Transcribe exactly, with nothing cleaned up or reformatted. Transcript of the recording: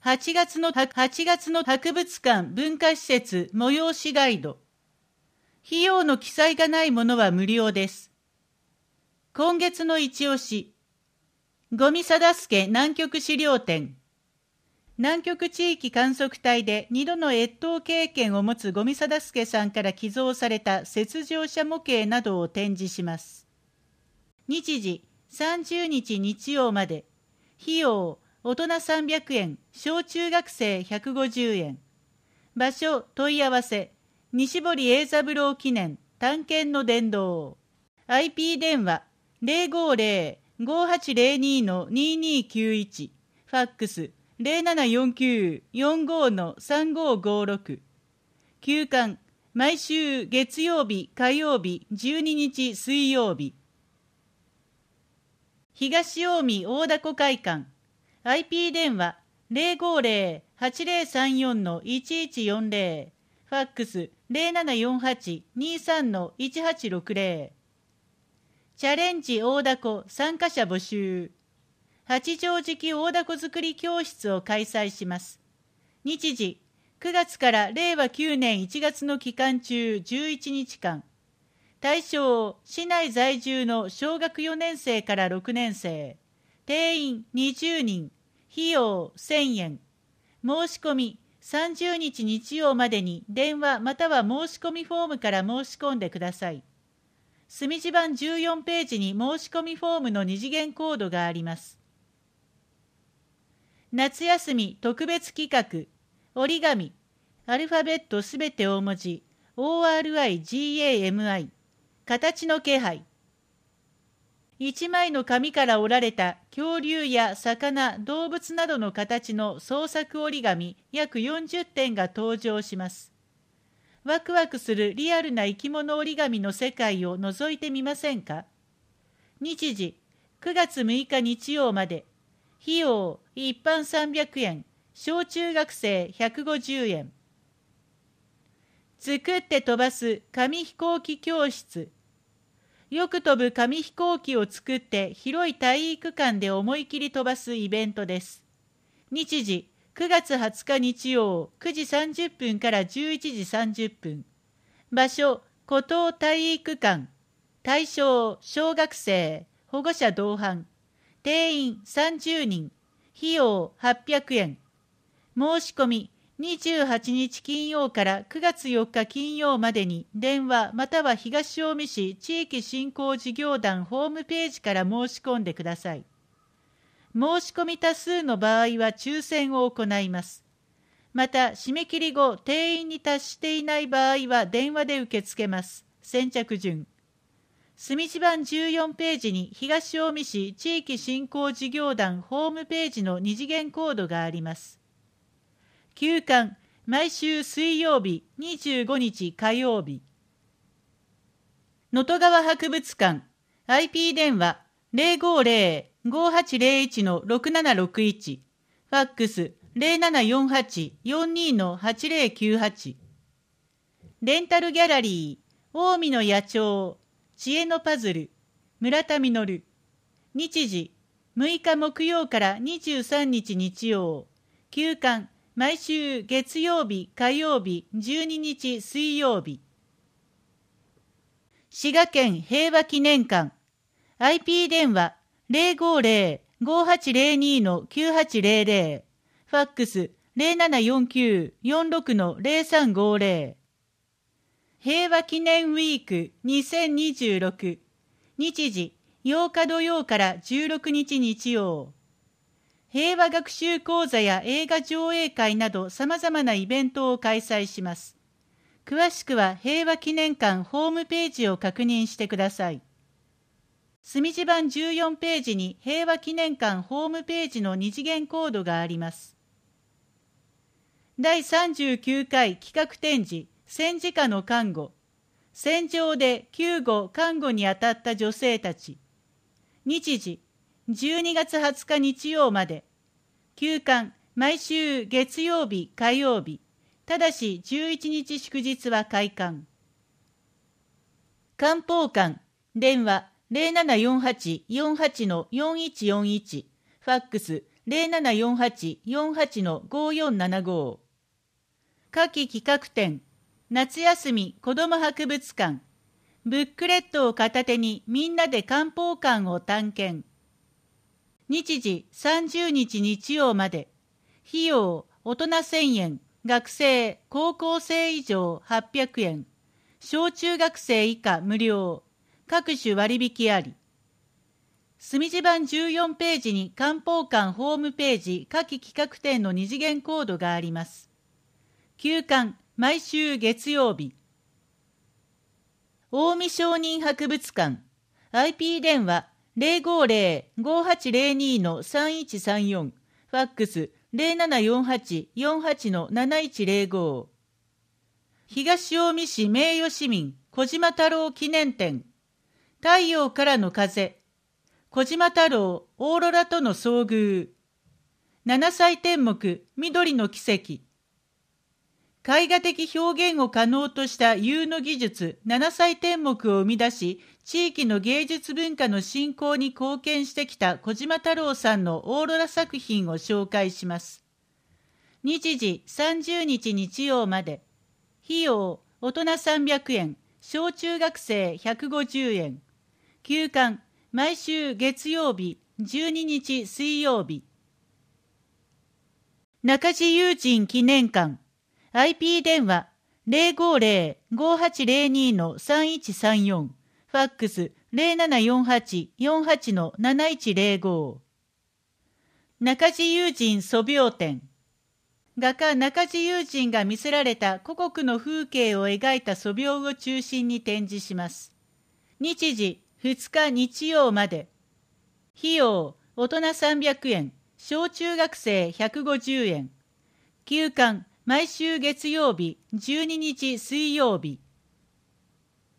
はちがつの、はちがつの博物館文化施設催しガイド。費用の記載がないものは無料です。今月の一押し。五味貞助南極資料展。南極地域観測隊でにどの越冬経験を持つ五味貞助さんから寄贈された雪上車模型などを展示します。日時さんじゅうにち日曜まで。費用大人さんびゃくえん、小中学生ひゃくごじゅうえん。場所問い合わせ。西堀英三郎記念探検の殿堂。アイピー 電話 ゼロごゼロ ごはちゼロに ににきゅういち。ファックスゼロななよんきゅう よんご さんごごろく。休館毎週月曜日火曜日じゅうににち水曜日。東近江大凧会館 アイピー 電話 ゼロごゼロ はちゼロさんよん いちいちよんゼロ。ファックスゼロななよんはち にさん いちはちろくゼロ。チャレンジ大凧参加者募集。八丈敷大凧作り教室を開催します。日時くがつかられいわきゅうねんいちがつの期間中じゅういちにちかん。対象市内在住の小学よねん生からろくねん生。定員にじゅうにん。費用せんえん。申し込みさんじゅうにち日曜までに電話または申し込みフォームから申し込んでください。墨字版じゅうよんページに申し込みフォームの二次元コードがあります。夏休み特別企画折り紙アルファベットすべて大文字 オーアールアイジーエーエムアイ 形の気配。一枚の紙から折られた恐竜や魚、動物などの形の創作折り紙約よんじゅってんが登場します。ワクワクするリアルな生き物折り紙の世界を覗いてみませんか？日時くがつむいか日曜まで。費用一般さんびゃくえん、小中学生ひゃくごじゅうえん。作って飛ばす紙飛行機教室。よく飛ぶ紙飛行機を作って広い体育館で思い切り飛ばすイベントです。日時くがつはつか日曜くじさんじゅっぷんからじゅういちじさんじゅっぷん。場所湖東体育館。対象小学生、保護者同伴。定員さんじゅうにん。費用はっぴゃくえん。申し込みにじゅうはちにち金曜からくがつよっか金曜までに電話または東近江市地域振興事業団ホームページから申し込んでください。申し込み多数の場合は抽選を行います。また締め切り後定員に達していない場合は電話で受け付けます。先着順。墨字版じゅうよんページに東近江市地域振興事業団ホームページの二次元コードがあります。休館毎週水曜日にじゅうごにち火曜日。能登川博物館 アイピー 電話 ゼロごゼロ ごはちゼロいち ろくななろくいち。ファックスゼロななよんはち よんに はちゼロきゅうはち。レンタルギャラリー近江の野鳥知恵のパズル村田実。日時むいか木曜からにじゅうさんにち日曜。休館毎週月曜日火曜日じゅうににち水曜日。滋賀県平和記念館 アイピー 電話 ゼロごゼロ ごはちゼロに きゅうはちゼロゼロ。ファックスゼロななよんきゅう よんろく ゼロさんごゼロ。平和記念ウィークにせんにじゅうろく。日時ようか土曜からじゅうろくにち日曜。平和学習講座や映画上映会など様々なイベントを開催します。詳しくは平和記念館ホームページを確認してください。墨字版じゅうよんページに平和記念館ホームページの二次元コードがあります。だいさんじゅうきゅうかい企画展示戦時下の看護。戦場で救護・看護に当たった女性たち。日時じゅうにがつはつか日曜まで。休館毎週月曜日火曜日。ただしじゅういちにち祝日は開館。漢方館電話ゼロななよんはち よんはち よんいちよんいち。ファックスゼロななよんはち よんはち ごよんななご。夏季企画展、夏休み子ども博物館、ブックレットを片手にみんなで漢方館を探検。日時さんじゅうにち日曜まで。費用大人せんえん、学生、高校生以上はっぴゃくえん、小中学生以下無料、各種割引あり。墨字版じゅうよんページに漢方館ホームページ夏季企画展の二次元コードがあります。休館、毎週月曜日。近江商人博物館、アイピー 電話 ゼロごゼロ ごはちゼロに さんいちさんよん、ファックスゼロななよんはち よんはち なないちゼロご。東近江市名誉市民小島太郎記念展、太陽からの風、小島太郎オーロラとの遭遇、七彩天目緑の奇跡、絵画的表現を可能とした有の技術七彩天目を生み出し、地域の芸術文化の振興に貢献してきた小島太郎さんのオーロラ作品を紹介します。日時さんじゅうにち日曜まで。費用大人さんびゃくえん、小中学生ひゃくごじゅうえん。休館毎週月曜日、じゅうににち水曜日。中地友人記念館、アイピー 電話ゼロごゼロ ごはちゼロに さんいちさんよん、ファックスゼロななよんはち よんはち なないちゼロご。中地友人素描展、画家中地友人が見せられた故国の風景を描いた素描を中心に展示します。日時ふつか日曜まで。費用大人さんびゃくえん、小中学生ひゃくごじゅうえん。休館毎週月曜日、じゅうににち水曜日。